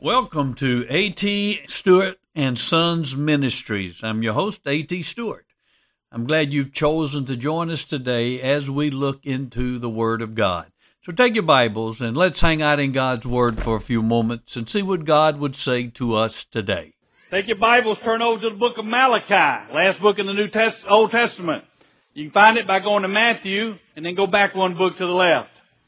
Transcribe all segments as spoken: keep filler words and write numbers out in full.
Welcome to A T. Stewart and Sons Ministries. I'm your host, A T. Stewart. I'm glad you've chosen to join us today as we look into the Word of God. So take your Bibles and let's hang out in God's Word for a few moments and see what God would say to us today. Take your Bibles, turn over to the book of Malachi, last book in the New Test- Old Testament. You can find it by going to Matthew and then go back one book to the left.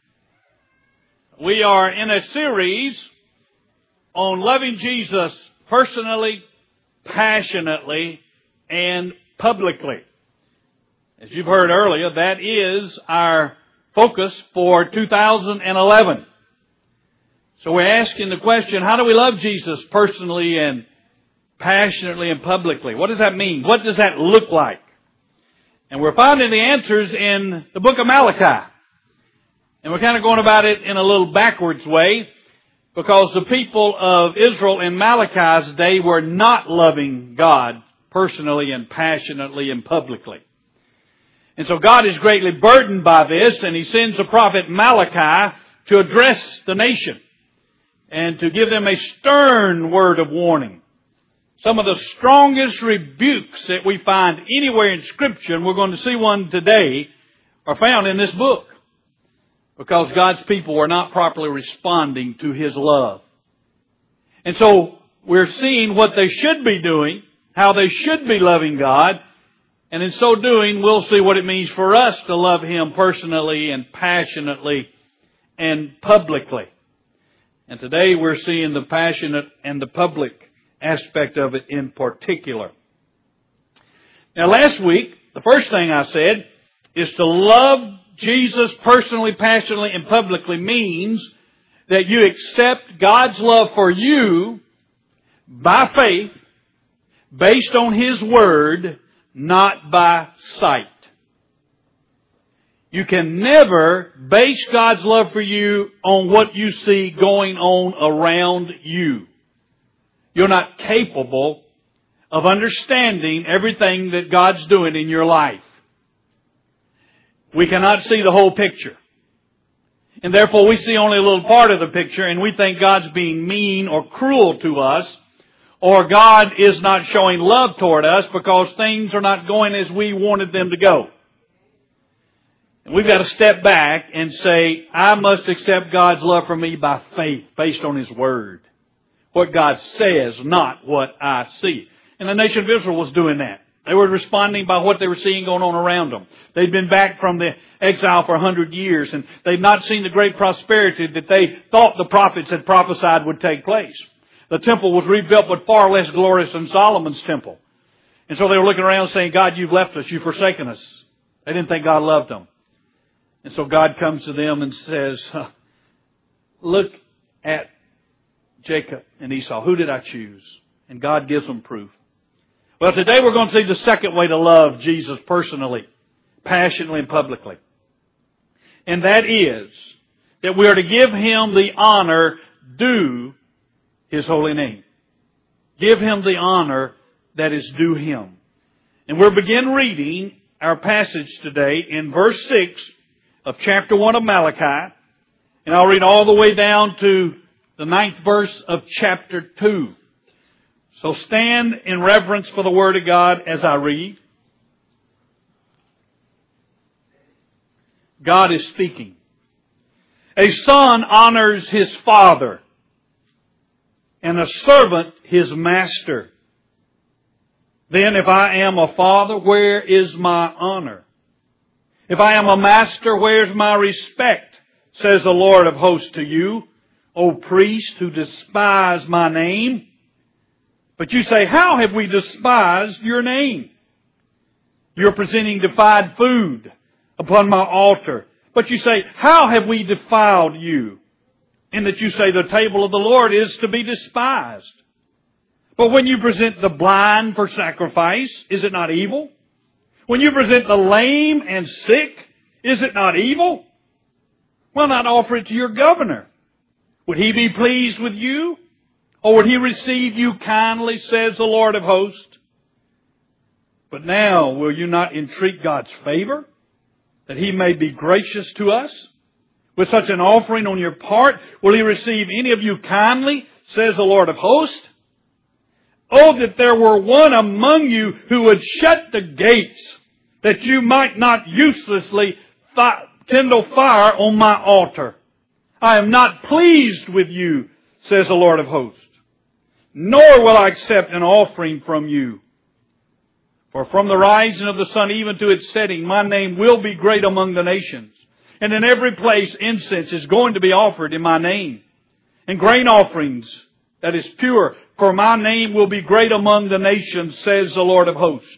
We are in a series on loving Jesus personally, passionately, and publicly. As you've heard earlier, that is our focus for two thousand eleven. So we're asking the question, how do we love Jesus personally and passionately and publicly? What does that mean? What does that look like? And we're finding the answers in the book of Malachi. And we're kind of going about it in a little backwards way, because the people of Israel in Malachi's day were not loving God personally and passionately and publicly. And so God is greatly burdened by this, and He sends the prophet Malachi to address the nation and to give them a stern word of warning. Some of the strongest rebukes that we find anywhere in Scripture, and we're going to see one today, are found in this book, because God's people were not properly responding to His love. And so we're seeing what they should be doing, how they should be loving God, and in so doing, we'll see what it means for us to love Him personally and passionately and publicly. And today we're seeing the passionate and the public aspect of it in particular. Now last week, the first thing I said is to love Jesus personally, passionately, and publicly means that you accept God's love for you by faith, based on His Word, not by sight. You can never base God's love for you on what you see going on around you. You're not capable of understanding everything that God's doing in your life. We cannot see the whole picture. And therefore we see only a little part of the picture, and we think God's being mean or cruel to us, or God is not showing love toward us because things are not going as we wanted them to go. And we've got to step back and say, I must accept God's love for me by faith, based on His Word. What God says, not what I see. And the nation of Israel was doing that. They were responding by what they were seeing going on around them. They'd been back from the exile for a hundred years, and they'd not seen the great prosperity that they thought the prophets had prophesied would take place. The temple was rebuilt, but far less glorious than Solomon's temple. And so they were looking around saying, God, you've left us, you've forsaken us. They didn't think God loved them. And so God comes to them and says, look at Jacob and Esau. Who did I choose? And God gives them proof. Well, today we're going to see the second way to love Jesus personally, passionately, and publicly. And that is that we are to give Him the honor due His holy name. Give Him the honor that is due Him. And we'll begin reading our passage today in verse six of chapter one of Malachi. And I'll read all the way down to the ninth verse of chapter two. So stand in reverence for the Word of God as I read. God is speaking. A son honors his father, and a servant his master. Then if I am a father, where is my honor? If I am a master, where's my respect? Says the Lord of hosts to you, O priests who despise my name. But you say, how have we despised your name? You're presenting defiled food upon my altar. But you say, how have we defiled you? In that you say the table of the Lord is to be despised. But when you present the blind for sacrifice, is it not evil? When you present the lame and sick, is it not evil? Why not offer it to your governor? Would he be pleased with you? Or would he receive you kindly, says the Lord of hosts? But now will you not entreat God's favor, that He may be gracious to us? With such an offering on your part, will He receive any of you kindly, says the Lord of hosts. Oh, that there were one among you who would shut the gates, that you might not uselessly fi- kindle fire on my altar. I am not pleased with you, says the Lord of hosts. Nor will I accept an offering from you. For from the rising of the sun even to its setting, my name will be great among the nations. And in every place incense is going to be offered in my name. And grain offerings that is pure, for my name will be great among the nations, says the Lord of hosts.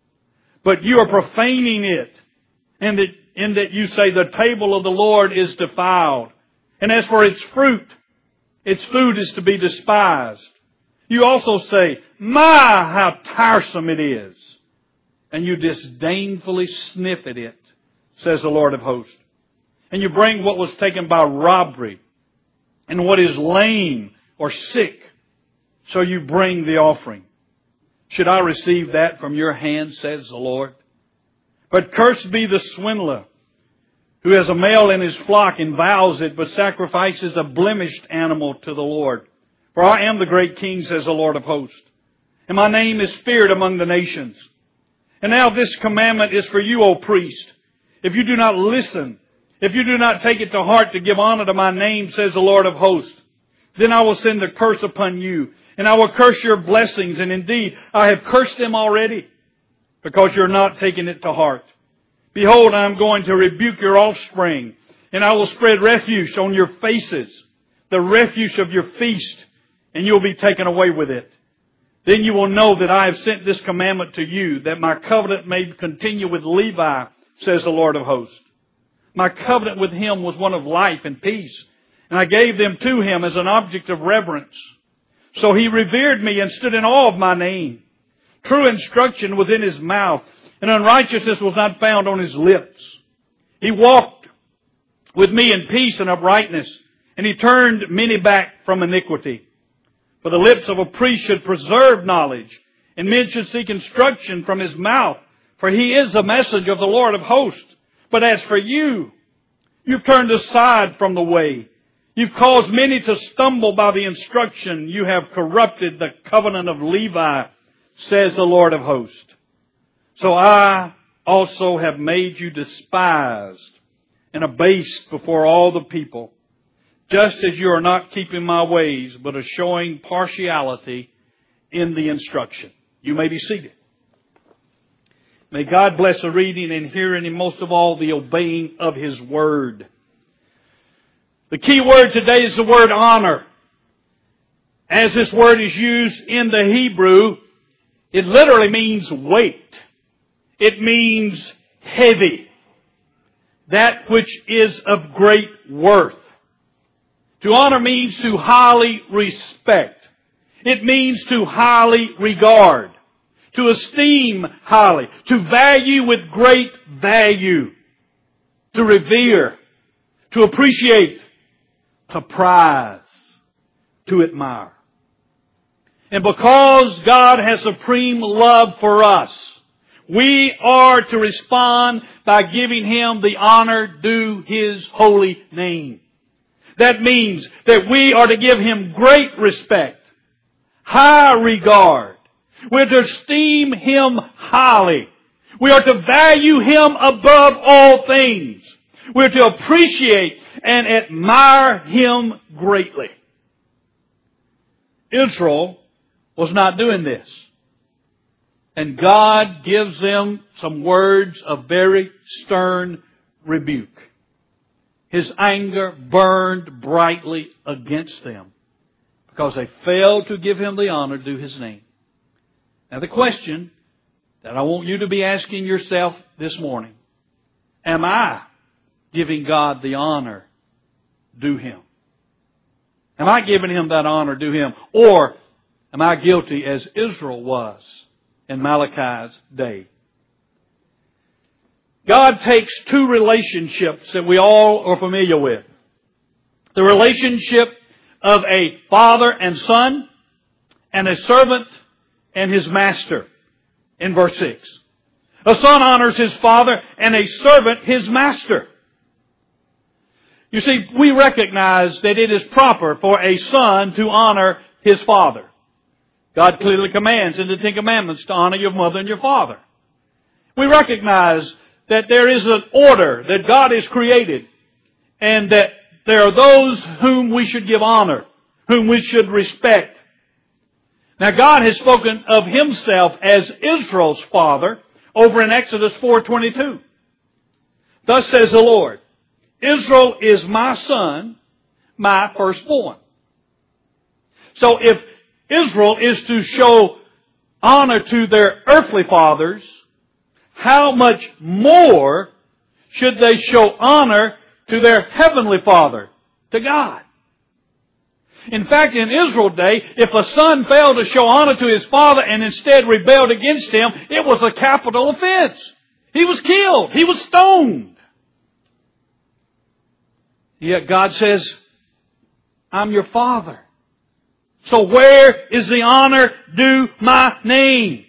But you are profaning it, in that, in that you say the table of the Lord is defiled. And as for its fruit, its food is to be despised. You also say, my, how tiresome it is. And you disdainfully sniff at it, says the Lord of hosts. And you bring what was taken by robbery, and what is lame or sick, so you bring the offering. Should I receive that from your hand, says the Lord? But cursed be the swindler, who has a male in his flock and vows it, but sacrifices a blemished animal to the Lord. For I am the great King, says the Lord of hosts, and my name is feared among the nations. And now this commandment is for you, O priest. If you do not listen, if you do not take it to heart to give honor to my name, says the Lord of hosts, then I will send a curse upon you, and I will curse your blessings, and indeed I have cursed them already, because you're not taking it to heart. Behold, I am going to rebuke your offspring, and I will spread refuse on your faces, the refuse of your feast, and you'll be taken away with it. Then you will know that I have sent this commandment to you, that my covenant may continue with Levi, says the Lord of hosts. My covenant with him was one of life and peace, and I gave them to him as an object of reverence. So he revered me and stood in awe of my name. True instruction was in his mouth, and unrighteousness was not found on his lips. He walked with me in peace and uprightness, and he turned many back from iniquity. For the lips of a priest should preserve knowledge, and men should seek instruction from his mouth, for he is the message of the Lord of hosts. But as for you, you've turned aside from the way. You've caused many to stumble by the instruction. You have corrupted the covenant of Levi, says the Lord of hosts. So I also have made you despised and abased before all the people, just as you are not keeping my ways, but are showing partiality in the instruction. You may be seated. May God bless the reading and hearing, and most of all, the obeying of His Word. The key word today is the word honor. As this word is used in the Hebrew, it literally means weight. It means heavy. That which is of great worth. To honor means to highly respect. It means to highly regard. To esteem highly. To value with great value. To revere. To appreciate. To prize. To admire. And because God has supreme love for us, we are to respond by giving Him the honor due His holy name. That means that we are to give Him great respect, high regard. We're to esteem Him highly. We are to value Him above all things. We're to appreciate and admire Him greatly. Israel was not doing this. And God gives them some words of very stern rebuke. His anger burned brightly against them because they failed to give Him the honor due His name. Now the question that I want you to be asking yourself this morning, am I giving God the honor due Him? Am I giving Him that honor due Him? Or am I guilty as Israel was in Malachi's day? God takes two relationships that we all are familiar with. The relationship of a father and son, and a servant and his master, in verse six. A son honors his father, and a servant his master. You see, we recognize that it is proper for a son to honor His father. God clearly commands in the Ten Commandments to honor your mother and your father. We recognize that there is an order that God has created, and that there are those whom we should give honor, whom we should respect. Now God has spoken of Himself as Israel's father over in Exodus four twenty-two. Thus says the Lord, Israel is my son, my firstborn. So if Israel is to show honor to their earthly fathers, how much more should they show honor to their heavenly Father, to God? In fact, in Israel's day, if a son failed to show honor to his father and instead rebelled against him, it was a capital offense. He was killed. He was stoned. Yet God says, I'm your father. So where is the honor due my name?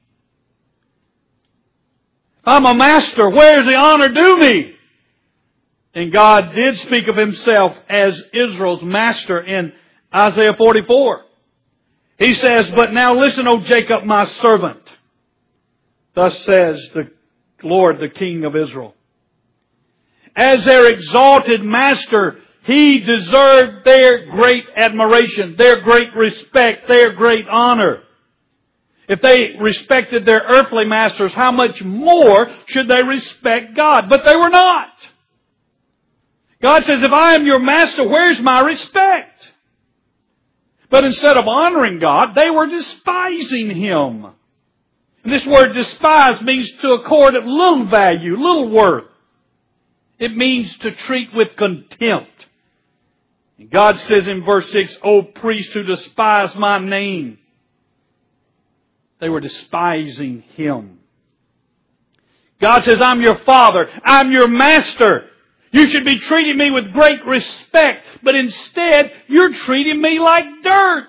I'm a master. Where is the honor due me? And God did speak of Himself as Israel's master in Isaiah forty-four. He says, but now listen, O Jacob, my servant. Thus says the Lord, the King of Israel. As their exalted master, He deserved their great admiration, their great respect, their great honor. If they respected their earthly masters, how much more should they respect God? But they were not. God says, if I am your master, where's my respect? But instead of honoring God, they were despising Him. And this word despise means to accord it little value, little worth. It means to treat with contempt. And God says in verse six, O priests who despise my name. They were despising Him. God says, I'm your father. I'm your master. You should be treating me with great respect. But instead, you're treating me like dirt.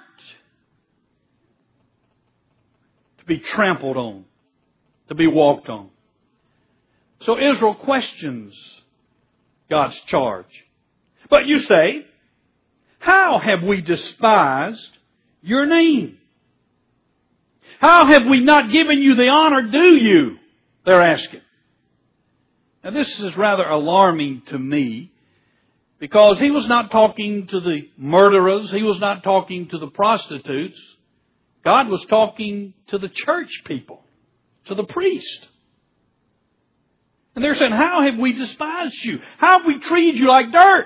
To be trampled on. To be walked on. So Israel questions God's charge. But you say, how have we despised your name? How have we not given you the honor due you? They're asking. Now this is rather alarming to me, because He was not talking to the murderers. He was not talking to the prostitutes. God was talking to the church people, to the priest. And they're saying, how have we despised you? How have we treated you like dirt?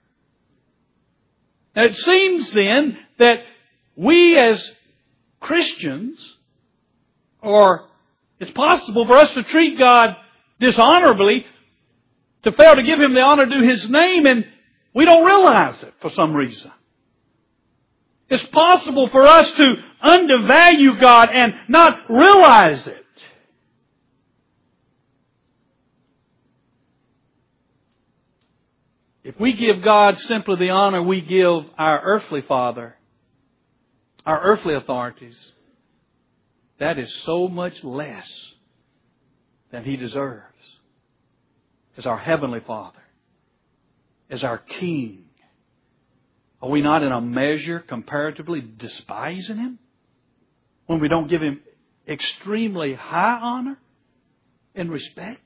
Now it seems then that we as Christians, or it's possible for us to treat God dishonorably, to fail to give Him the honor due His name, and we don't realize it for some reason. It's possible for us to undervalue God and not realize it. If we give God simply the honor we give our earthly father, our earthly authorities, that is so much less than He deserves as our heavenly Father, as our King. Are we not in a measure comparatively despising Him when we don't give Him extremely high honor and respect?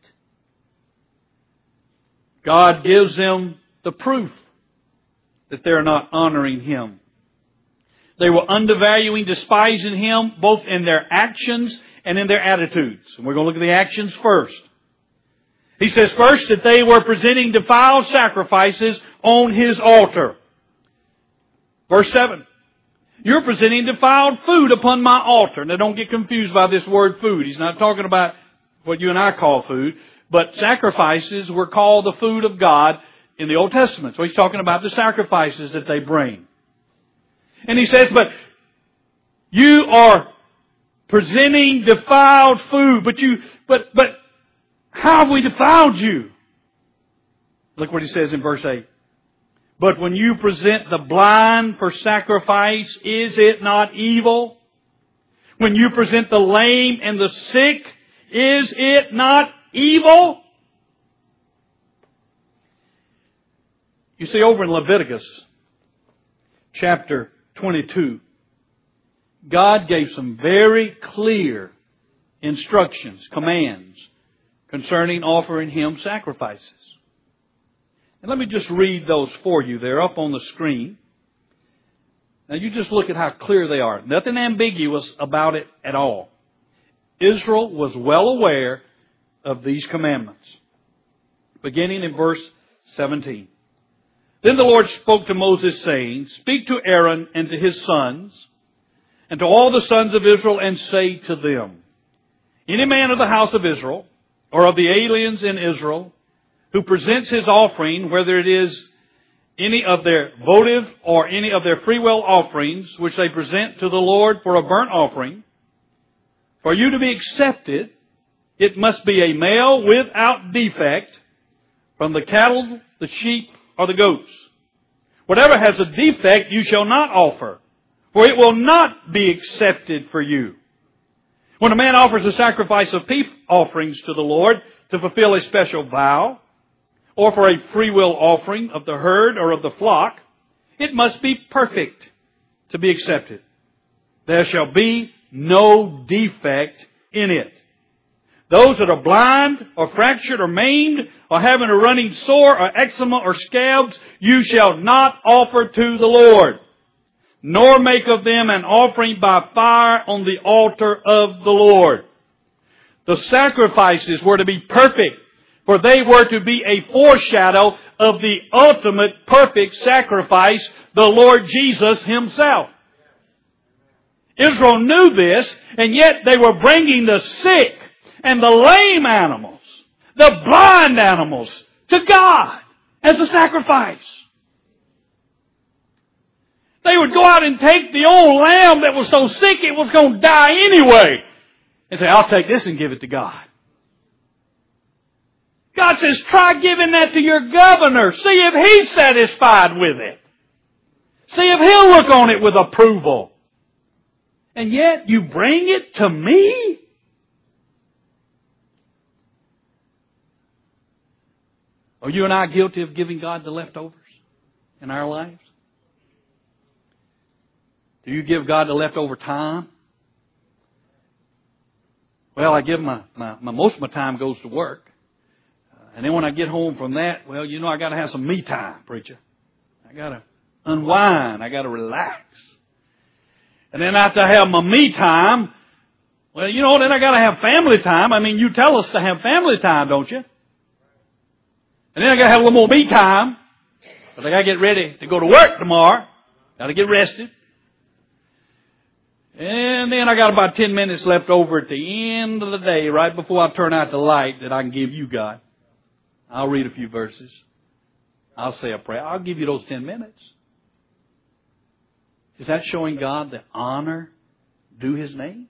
God gives them the proof that they're not honoring Him. They were undervaluing, despising Him, both in their actions and in their attitudes. And we're going to look at the actions first. He says first that they were presenting defiled sacrifices on His altar. Verse seven. You're presenting defiled food upon my altar. Now don't get confused by this word food. He's not talking about what you and I call food. But sacrifices were called the food of God in the Old Testament. So He's talking about the sacrifices that they bring. And He says, but you are presenting defiled food. But you, but, but how have we defiled you? Look what He says in verse eight. But when you present the blind for sacrifice, is it not evil? When you present the lame and the sick, is it not evil? You see, over in Leviticus chapter twenty-two, God gave some very clear instructions, commands, concerning offering Him sacrifices. And let me just read those for you. They're up on the screen. Now you just look at how clear they are. Nothing ambiguous about it at all. Israel was well aware of these commandments. Beginning in verse seventeen. Then the Lord spoke to Moses, saying, Speak to Aaron and to his sons, and to all the sons of Israel, and say to them, Any man of the house of Israel, or of the aliens in Israel, who presents his offering, whether it is any of their votive or any of their freewill offerings, which they present to the Lord for a burnt offering, for you to be accepted, it must be a male without defect from the cattle, the sheep, or the goats. Whatever has a defect you shall not offer, for it will not be accepted for you. When a man offers a sacrifice of peace offerings to the Lord to fulfill a special vow, or for a freewill offering of the herd or of the flock, it must be perfect to be accepted. There shall be no defect in it. Those that are blind or fractured or maimed or having a running sore or eczema or scabs, you shall not offer to the Lord, nor make of them an offering by fire on the altar of the Lord. The sacrifices were to be perfect, for they were to be a foreshadow of the ultimate perfect sacrifice, the Lord Jesus Himself. Israel knew this, and yet they were bringing the sick and the lame animals, the blind animals, to God as a sacrifice. They would go out and take the old lamb that was so sick it was going to die anyway, and say, I'll take this and give it to God. God says, try giving that to your governor. See if he's satisfied with it. See if he'll look on it with approval. And yet you bring it to me? Are you and I guilty of giving God the leftovers in our lives? Do you give God the leftover time? Well, I give my, my, my most of my time goes to work. And then when I get home from that, well, you know, I got to have some me time, preacher. I got to unwind. I got to relax. And then after I have my me time, well, you know, then I got to have family time. I mean, you tell us to have family time, don't you? And then I got to have a little more me time. But I got to get ready to go to work tomorrow. Got to get rested. And then I got about ten minutes left over at the end of the day, right before I turn out the light, that I can give you, God. I'll read a few verses. I'll say a prayer. I'll give you those ten minutes. Is that showing God the honor due His name?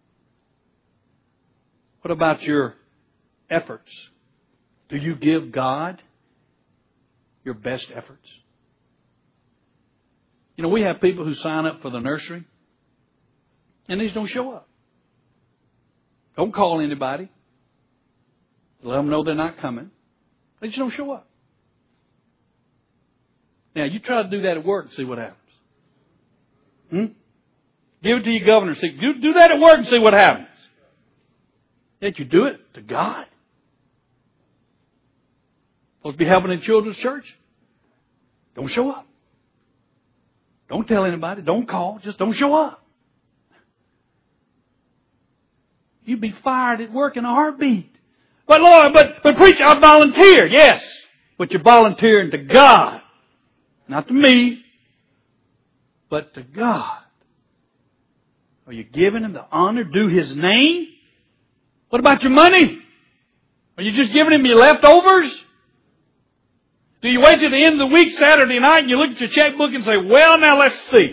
What about your efforts? Do you give God your best efforts? You know, we have people who sign up for the nursery and they just don't show up. Don't call anybody. Let them know they're not coming. They just don't show up. Now, you try to do that at work and see what happens. Hmm? Give it to your governor. See, do, do that at work and see what happens. Yet you do it to God. Supposed to be helping in children's church. Don't show up. Don't tell anybody. Don't call. Just don't show up. You'd be fired at work in a heartbeat. But Lord, but, but preacher, I volunteer. Yes. But you're volunteering to God. Not to me. But to God. Are you giving Him the honor due His name? What about your money? Are you just giving Him your leftovers? Do you wait till the end of the week, Saturday night, and you look at your checkbook and say, well, now let's see.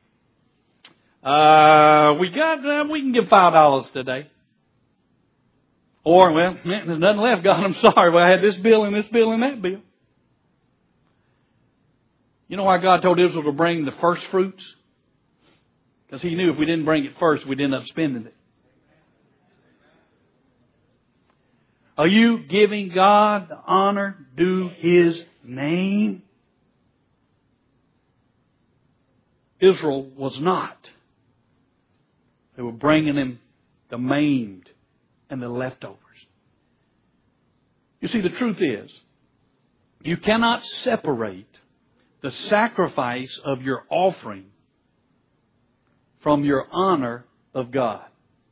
Uh, we got, uh, we can give five dollars today. Or, well, man, there's nothing left, God, I'm sorry. Well, I had this bill and this bill and that bill. You know why God told Israel to bring the first fruits? Because He knew if we didn't bring it first, we'd end up spending it. Are you giving God the honor due His name? Israel was not. They were bringing him the maimed and the leftovers. You see, the truth is, you cannot separate the sacrifice of your offering from your honor of God.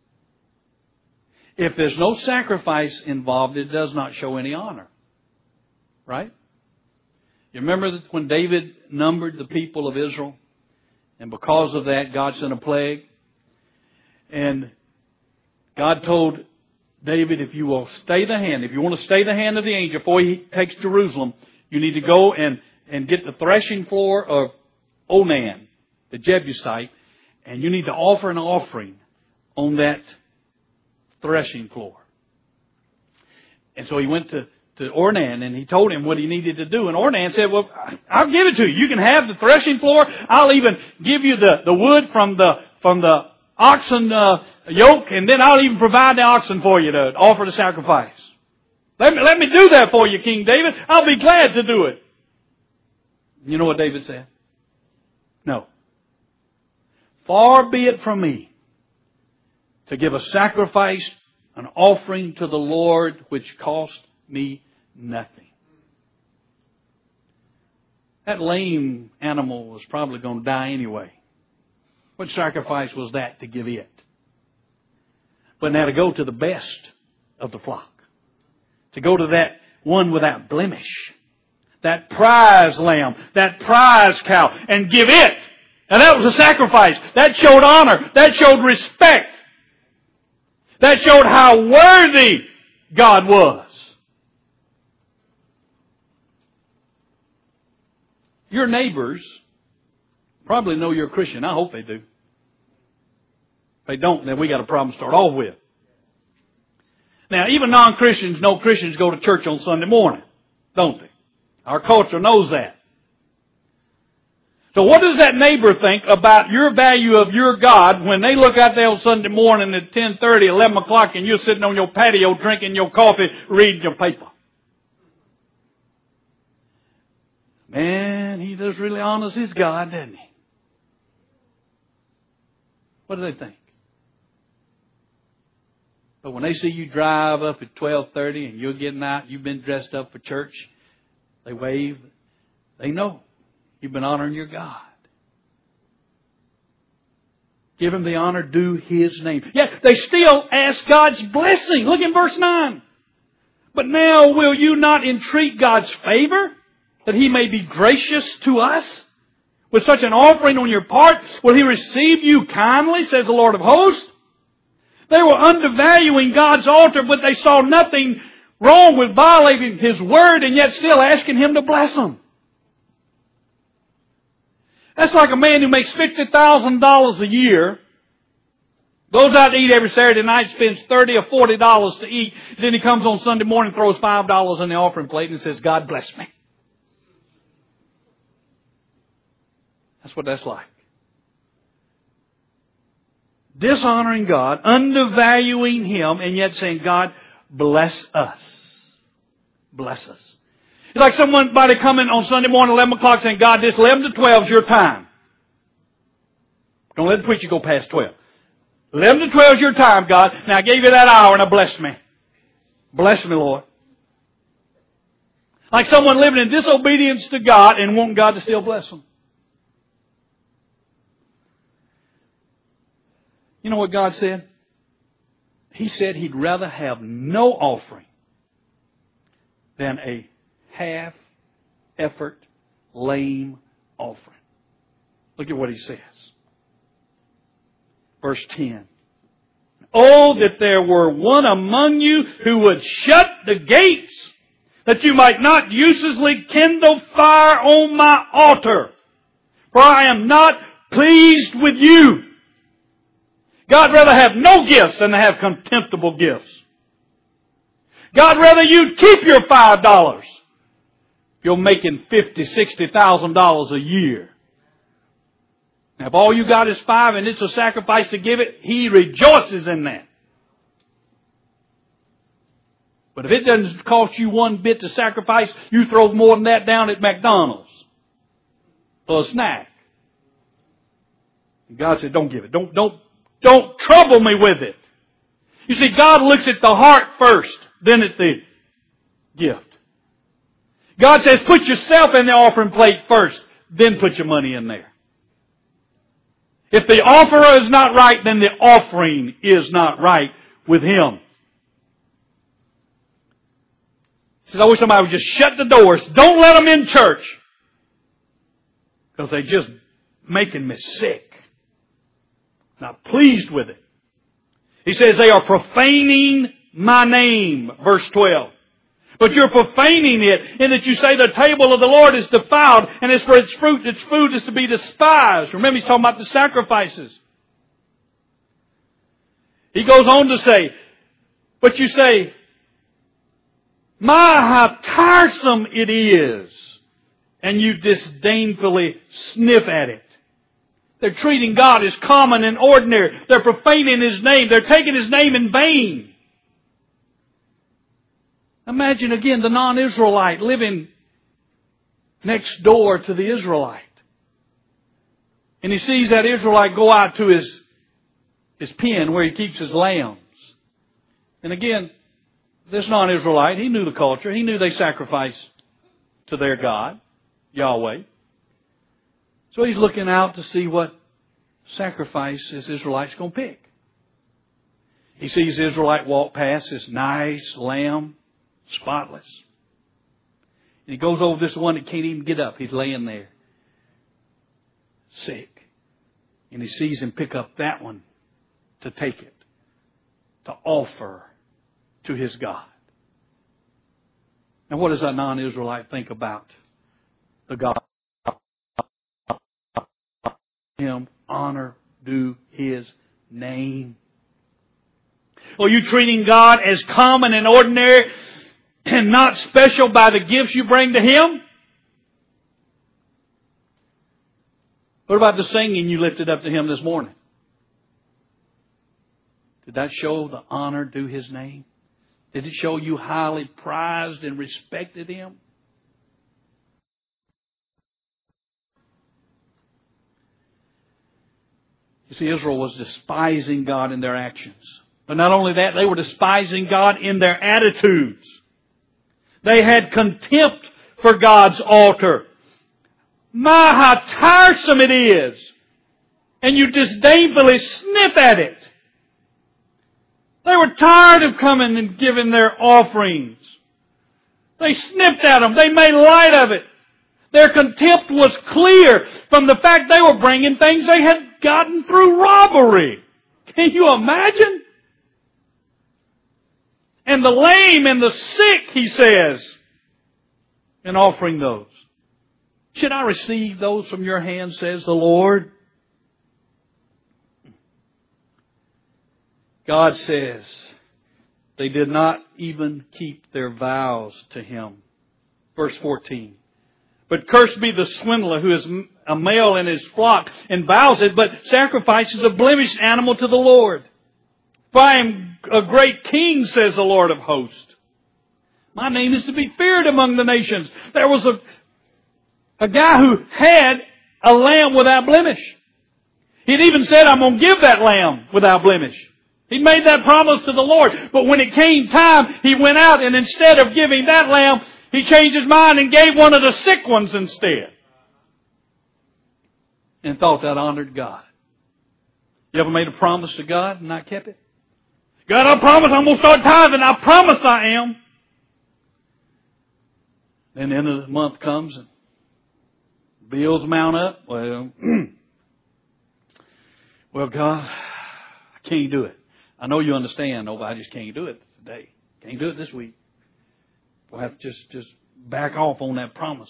If there's no sacrifice involved, it does not show any honor. Right? You remember that when David numbered the people of Israel, and because of that, God sent a plague? And God told David, if you will stay the hand, if you want to stay the hand of the angel before he takes Jerusalem, you need to go and, and get the threshing floor of Onan, the Jebusite, and you need to offer an offering on that threshing floor. And so he went to, to Ornan and he told him what he needed to do. And Ornan said, well, I'll give it to you. You can have the threshing floor. I'll even give you the, the wood from the, from the oxen uh, yoke, and then I'll even provide the oxen for you to offer the sacrifice. Let me, let me do that for you, King David. I'll be glad to do it. You know what David said? No. Far be it from me to give a sacrifice, an offering to the Lord, which cost me nothing. That lame animal was probably going to die anyway. What sacrifice was that to give it? But now to go to the best of the flock. To go to that one without blemish. That prize lamb. That prize cow. And give it. And that was a sacrifice. That showed honor. That showed respect. That showed how worthy God was. Your neighbors probably know you're a Christian. I hope they do. If they don't, then we got a problem to start off with. Now, even non-Christians know Christians go to church on Sunday morning, don't they? Our culture knows that. So what does that neighbor think about your value of your God when they look out there on Sunday morning at ten thirty, eleven o'clock, and you're sitting on your patio drinking your coffee, reading your paper? Man, he does really honors his God, doesn't he? What do they think? But when they see you drive up at twelve thirty and you're getting out, you've been dressed up for church, they wave. They know you've been honoring your God. Give Him the honor due His name. Yet they still ask God's blessing. Look in verse nine. But now will you not entreat God's favor, that He may be gracious to us? With such an offering on your part, will He receive you kindly, says the Lord of hosts? They were undervaluing God's altar, but they saw nothing wrong with violating His word and yet still asking Him to bless them. That's like a man who makes fifty thousand dollars a year, goes out to eat every Saturday night, spends thirty or forty dollars to eat, then he comes on Sunday morning and throws five dollars in the offering plate and says, God bless me. That's what that's like. Dishonoring God, undervaluing Him, and yet saying, God, bless us. Bless us. It's like somebody coming on Sunday morning, eleven o'clock, saying, God, this eleven to twelve is your time. Don't let the preacher go past twelve. eleven to twelve is your time, God. Now I gave you that hour and I blessed me. Bless me, Lord. Like someone living in disobedience to God and wanting God to still bless them. You know what God said? He said He'd rather have no offering than a half-effort, lame offering. Look at what He says. Verse ten. Oh, that there were one among you who would shut the gates, that you might not uselessly kindle fire on my altar. For I am not pleased with you. God rather have no gifts than to have contemptible gifts. God rather you keep your five dollars. You're making fifty, sixty thousand dollars a year. Now, if all you got is five and it's a sacrifice to give it, He rejoices in that. But if it doesn't cost you one bit to sacrifice, you throw more than that down at McDonald's for a snack. And God said, don't give it. Don't, don't, Don't trouble me with it. You see, God looks at the heart first, then at the gift. God says, put yourself in the offering plate first, then put your money in there. If the offerer is not right, then the offering is not right with Him. He says, I wish somebody would just shut the doors. Don't let them in church. Because they're just making me sick. Not pleased with it. He says they are profaning my name, verse twelve. But you're profaning it in that you say the table of the Lord is defiled, and as for its fruit, its food is to be despised. Remember, he's talking about the sacrifices. He goes on to say, but you say, my, how tiresome it is, and you disdainfully sniff at it. They're treating God as common and ordinary. They're profaning His name. They're taking His name in vain. Imagine again the non-Israelite living next door to the Israelite. And he sees that Israelite go out to his, his pen where he keeps his lambs. And again, this non-Israelite, he knew the culture. He knew they sacrificed to their God, Yahweh. So he's looking out to see what sacrifice this Israelite's going to pick. He sees the Israelite walk past this nice lamb, spotless. And he goes over this one that can't even get up. He's laying there, sick. And he sees him pick up that one to take it, to offer to his God. Now what does that non-Israelite think about the God? Him honor due His name. Are you treating God as common and ordinary and not special by the gifts you bring to Him? What about the singing you lifted up to Him this morning? Did that show the honor due His name? Did it show you highly prized and respected Him? You see, Israel was despising God in their actions. But not only that, they were despising God in their attitudes. They had contempt for God's altar. My, how tiresome it is! And you disdainfully sniff at it. They were tired of coming and giving their offerings. They sniffed at them. They made light of it. Their contempt was clear from the fact they were bringing things they had gotten through robbery. Can you imagine? And the lame and the sick, he says, in offering those. Should I receive those from your hand, says the Lord? God says they did not even keep their vows to Him. Verse fourteen. But cursed be the swindler who is a male in his flock and vows it, but sacrifices a blemished animal to the Lord. For I am a great king, says the Lord of hosts. My name is to be feared among the nations. There was a, a guy who had a lamb without blemish. He'd even said, I'm going to give that lamb without blemish. He'd made that promise to the Lord. But when it came time, he went out and instead of giving that lamb, he changed his mind and gave one of the sick ones instead. And thought that honored God. You ever made a promise to God and not kept it? God, I promise I'm going to start tithing. I promise I am. Then the end of the month comes and bills mount up. Well, well, God, I can't do it. I know you understand, though, but I just can't do it today. Can't do it this week. We'll have to just, just back off on that promise.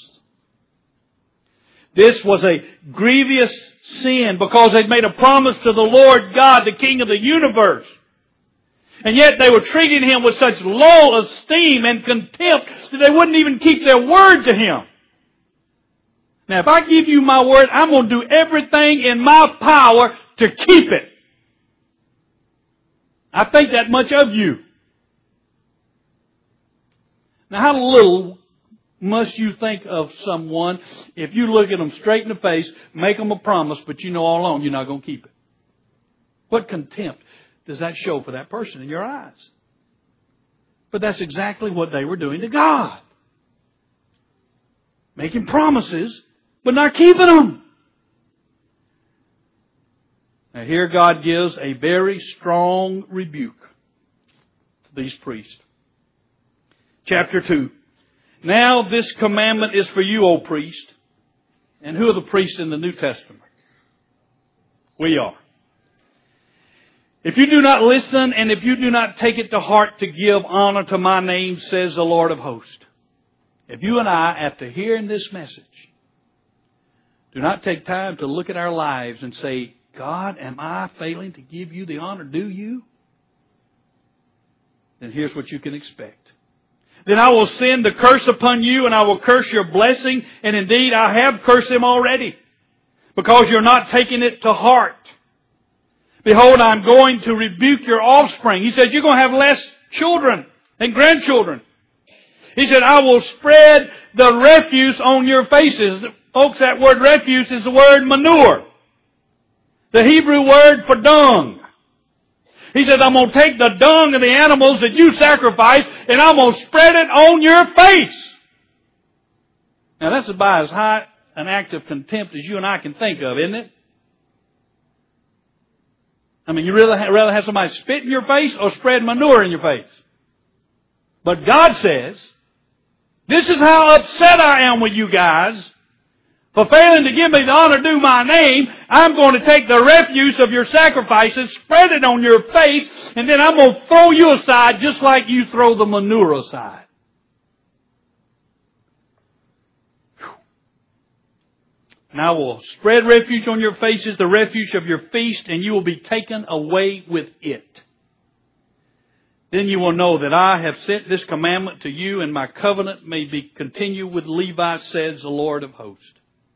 This was a grievous sin because they'd made a promise to the Lord God, the King of the universe. And yet they were treating Him with such low esteem and contempt that they wouldn't even keep their word to Him. Now, if I give you my word, I'm going to do everything in my power to keep it. I think that much of you. Now, how little must you think of someone if you look at them straight in the face, make them a promise, but you know all along you're not going to keep it? What contempt does that show for that person in your eyes? But that's exactly what they were doing to God. Making promises, but not keeping them. Now here God gives a very strong rebuke to these priests. Chapter two. Now this commandment is for you, O priest. And who are the priests in the New Testament? We are. If you do not listen and if you do not take it to heart to give honor to my name, says the Lord of hosts. If you and I, after hearing this message, do not take time to look at our lives and say, God, am I failing to give you the honor due you? Then here's what you can expect. Then I will send the curse upon you, and I will curse your blessing, and indeed I have cursed them already, because you're not taking it to heart. Behold, I'm going to rebuke your offspring. He said, you're going to have less children and grandchildren. He said, I will spread the refuse on your faces. Folks, that word refuse is the word manure. The Hebrew word for dung. He said, I'm going to take the dung of the animals that you sacrifice and I'm going to spread it on your face. Now that's about as high an act of contempt as you and I can think of, isn't it? I mean, you really rather have somebody spit in your face or spread manure in your face. But God says, this is how upset I am with you guys. For failing to give me the honor due my name, I'm going to take the refuse of your sacrifices, spread it on your face, and then I'm going to throw you aside just like you throw the manure aside. And I will spread refuge on your faces, the refuge of your feast, and you will be taken away with it. Then you will know that I have sent this commandment to you, and my covenant may be continued with Levi, says the Lord of hosts.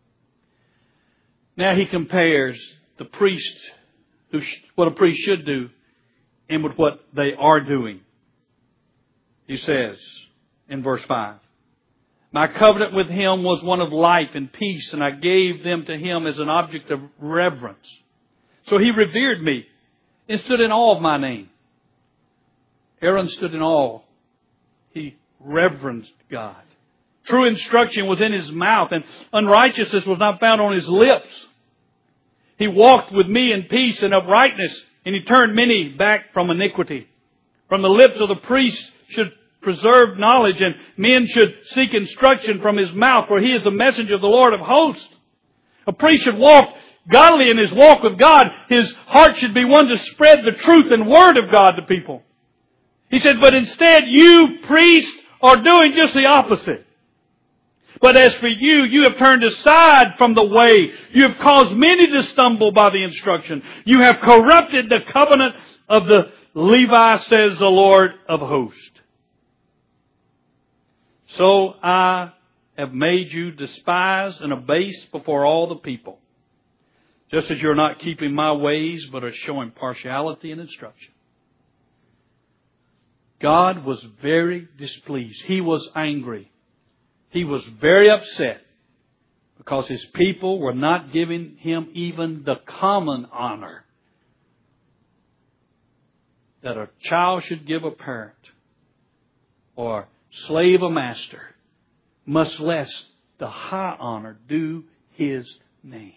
Now he compares the priest, who sh- what a priest should do, and with what they are doing. He says in verse five, my covenant with him was one of life and peace, and I gave them to him as an object of reverence. So he revered me and stood in awe of my name. Aaron stood in awe. He reverenced God. True instruction was in his mouth, and unrighteousness was not found on his lips. He walked with me in peace and uprightness, and he turned many back from iniquity. From the lips of the priest should preserve knowledge, and men should seek instruction from his mouth, for he is the messenger of the Lord of hosts. A priest should walk godly in his walk with God. His heart should be one to spread the truth and word of God to people. He said, but instead you, priests, are doing just the opposite. But as for you, you have turned aside from the way. You have caused many to stumble by the instruction. You have corrupted the covenant of the Levi, says the Lord of hosts. So I have made you despised and abased before all the people, just as you're not keeping my ways, but are showing partiality and instruction. God was very displeased. He was angry. He was very upset because His people were not giving Him even the common honor that a child should give a parent or slave a master, much less the high honor due His name.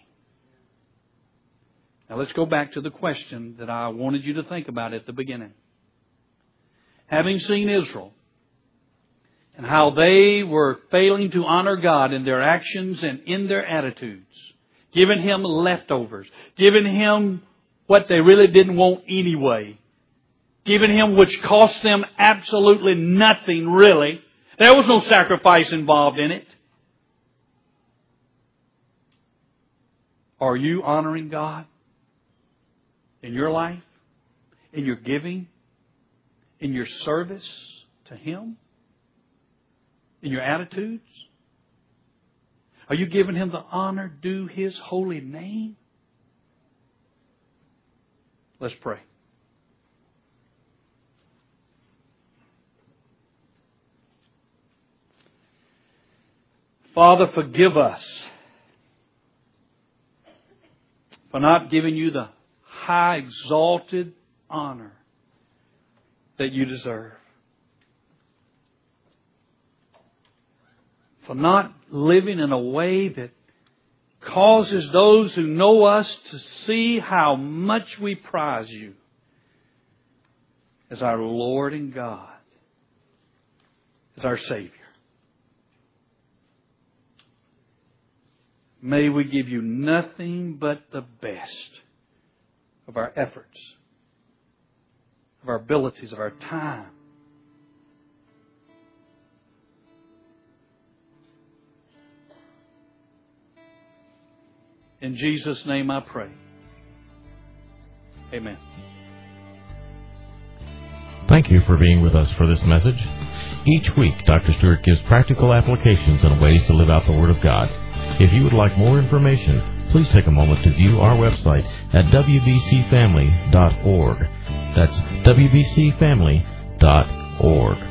Now let's go back to the question that I wanted you to think about at the beginning. Having seen Israel and how they were failing to honor God in their actions and in their attitudes, giving Him leftovers, giving Him what they really didn't want anyway, giving Him which cost them absolutely nothing really. There was no sacrifice involved in it. Are you honoring God in your life, in your giving, in your service to Him, in your attitudes? Are you giving Him the honor due His holy name? Let's pray. Father, forgive us for not giving You the high, exalted honor that you deserve. For not living in a way that causes those who know us to see how much we prize you as our Lord and God, as our Savior. May we give you nothing but the best of our efforts, of our abilities, of our time. In Jesus' name I pray. Amen. Thank you for being with us for this message. Each week, Doctor Stewart gives practical applications and ways to live out the Word of God. If you would like more information, please take a moment to view our website at w b c family dot org. That's w b c family dot org.